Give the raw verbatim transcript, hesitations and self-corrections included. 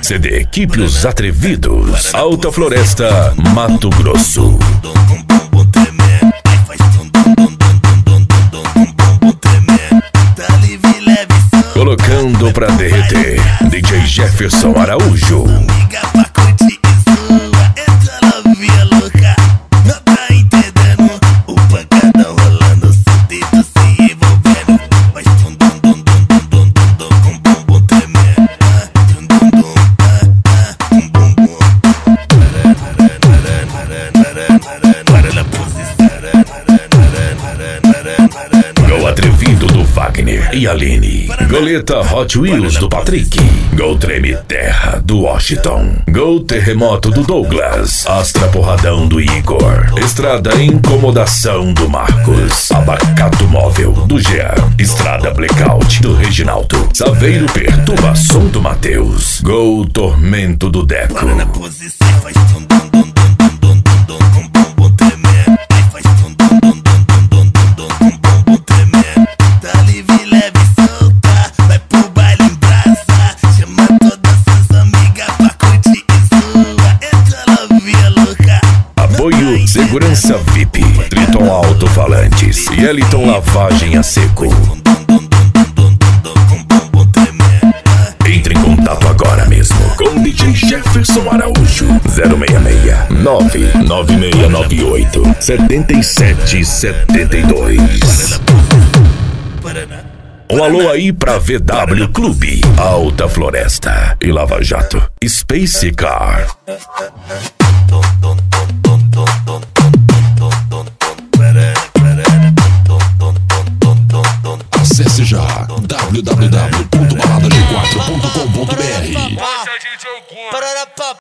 C D Equipe Os Atrevidos, Alta Floresta, Mato Grosso. Colocando pra derreter, D J Jefferson Araújo. Gol atrevido do Wagner e Aline. Goleta Hot Wheels do Patrick. Gol Treme Terra do Washington. Gol Terremoto do Douglas. Astra Porradão do Igor. Estrada Incomodação do Marcos. Abacato Móvel do Jean. Estrada Blackout do Reginaldo. Saveiro Perturbação do Matheus. Gol Tormento do Deco. Apoio Segurança V I P, Triton Alto-Falantes e Eliton Lavagem a Seco. Entre em contato agora mesmo com D J Jefferson Araújo. Zero seis seis nove nove seis nove oito sete sete sete dois. Um alô aí pra V W Clube, Alta Floresta e Lava Jato, Space Car. Acesse já w w w ponto balada g quatro ponto com ponto b r.